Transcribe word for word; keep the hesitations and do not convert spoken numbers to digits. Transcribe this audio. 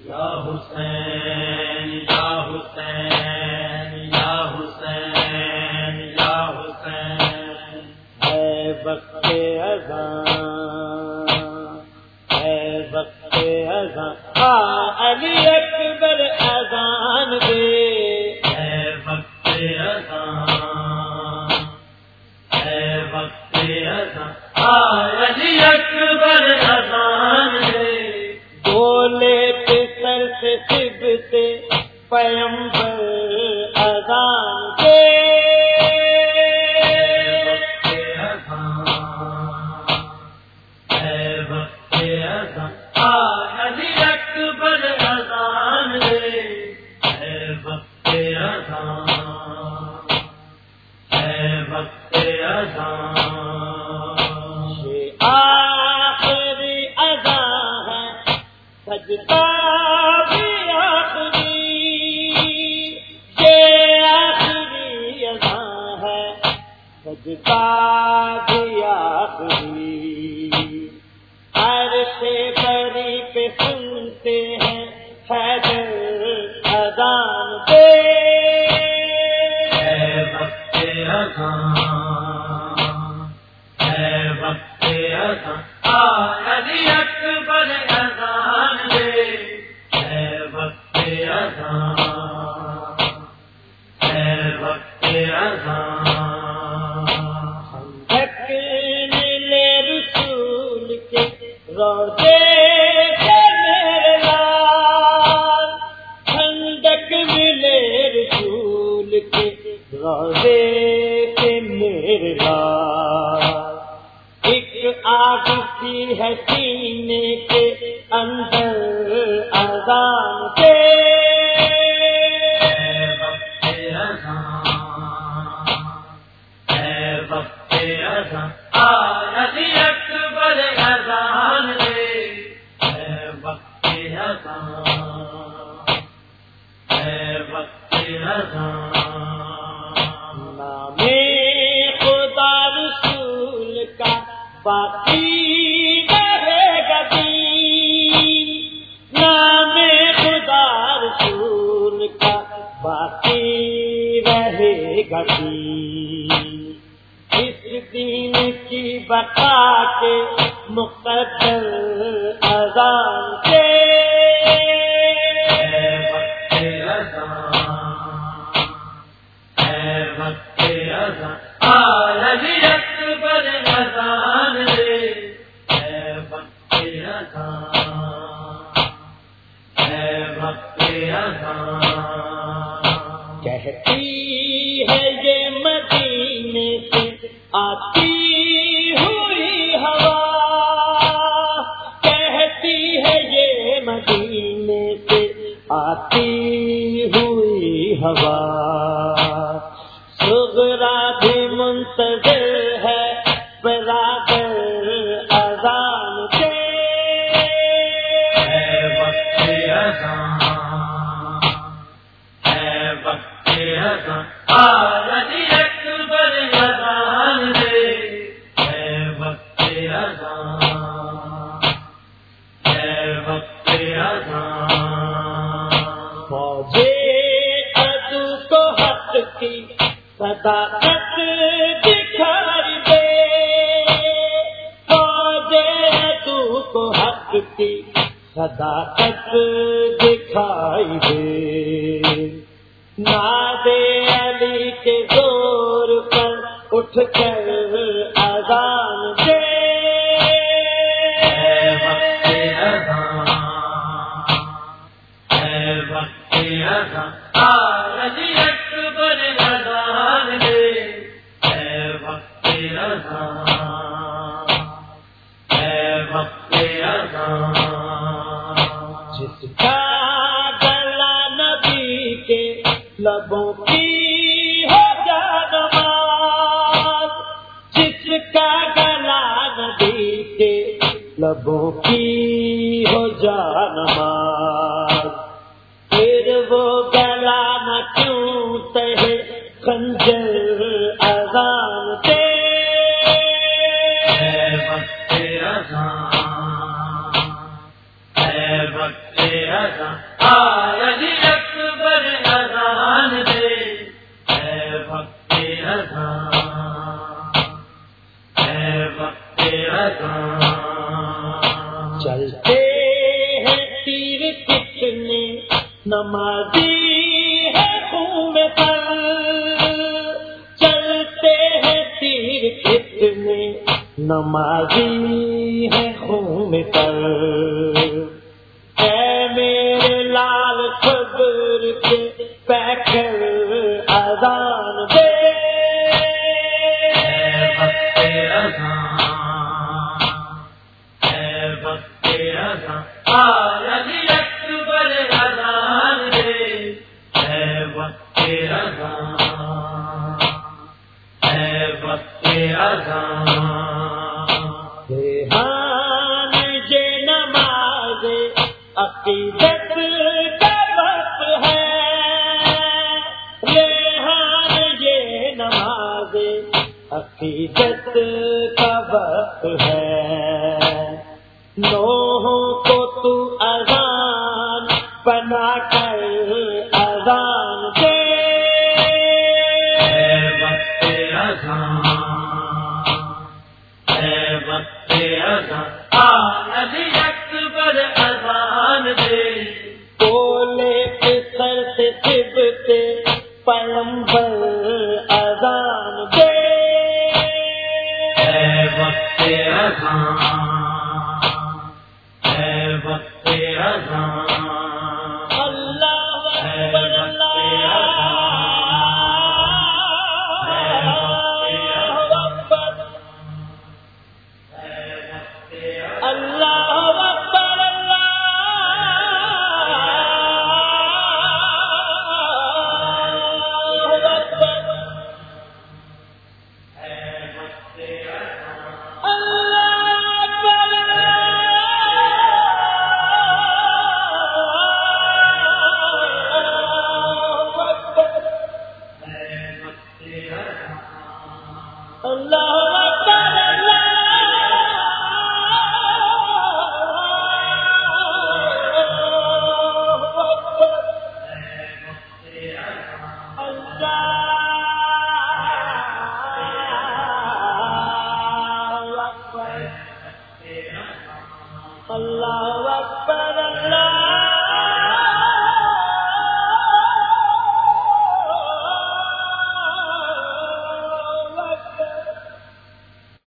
یا حسین یا حسین یا حسین یا حسین، ہے وقت اذان، ہے وقت اذان، آ علی اکبر اذان دے، ہے وقت اذان، ہے وقت اذان، آ علی اکبر اذان دے، بولے پہ سر سے سب سے پیمبر اذان دے، آخری اذان ہے سجدہ بھی آخری، یہ آخری اذان ہے سجدہ بھی آخری، عرش بری پہ سنتے ہیں حیدر اذان دے، ہے وقت اذان، ہے وقت اذان، آ علی اکبر اذان دے، ہے وقت اذان، ہے وقت اذان، ڈھکنے لے رسول کے روضے سے میرے لال، ٹھنڈک ملے رسول کے روضے سے میرے لال، ایک آگ سی ہے سینے کے اندر اذان کے، ہے وقت اذان، ہے وقت اذان، آ علی اکبر اذان دے، ہے وقت اذان، ہے وقت اذان، نام خدا رسول کا باقی رہے گا دین، نام خدا رسول کا باقی رہے گا دین، اس دین کی بقا کے مقدر اذان سے، ہے وقت اذان، ہے وقت اذان، آ علی اکبر اذان دے، ہے وقت اذان، ہے وقت اذان، کہتی ہے یہ مدینے سے آتی ہوئی ہوا، کہتی ہے یہ مدینے سے آتی ہوئی ہوا، صغرا بھی منتظر ہے برابر اذان کے، ہے وقت اذان، ہے وقت اذان، آ علی اکبر اذان دے، ہے وقت اذان، ہے وقت اذان، فوجے عدو کو حق کی صداقت دکھائی دے، فوجے عدو کو حق کی صداقت دکھائی دے، نادے علی کے زور پر اٹھ کر اذان دے، ہے وقت اذان، ہے وقت اذان، آ علی اکبر اذان دے، ہے وقت اذان، ہے وقت اذان، جس کا گلا نبی کے لبوں کی ہو جانماز، جس کا گلا نبی کے لبوں کی ہو جانماز، پھر وہ گلا نہ کیوں تہے خنجر اذان دے، ہے وقت اذان، ہے وقت اذان علی اکبر اذان دے ہے وقت اذان ہے وقت اذان چلتے ہیں تیر کتنے نمازی ہے خون پر چلتے ہیں تیر کتنے نمازی ہے خون پر اے میرے لال قبر کے پیکر اذان دے وقت اذان ہے وقت اذان علی اکبر اذان دے ہے وقت اذان ہے وقت اذان ریحان یہ نماز عقیدت کا وقت ہے ریحان یہ نماز عقیدت کا وقت ہے نوحوں کو تو اذان بنا کر اذان دے ہے وقت اذان ہے وقت اذان علی اکبر اذان دے بولے پسر سے سبتے پیمبر اذان دے ہے وقت اذان ہے وقت اذان اللہ اکبر اللہ اکبر اللہ اکبر اللہ اکبر اللہ اکبر اللہ اکبر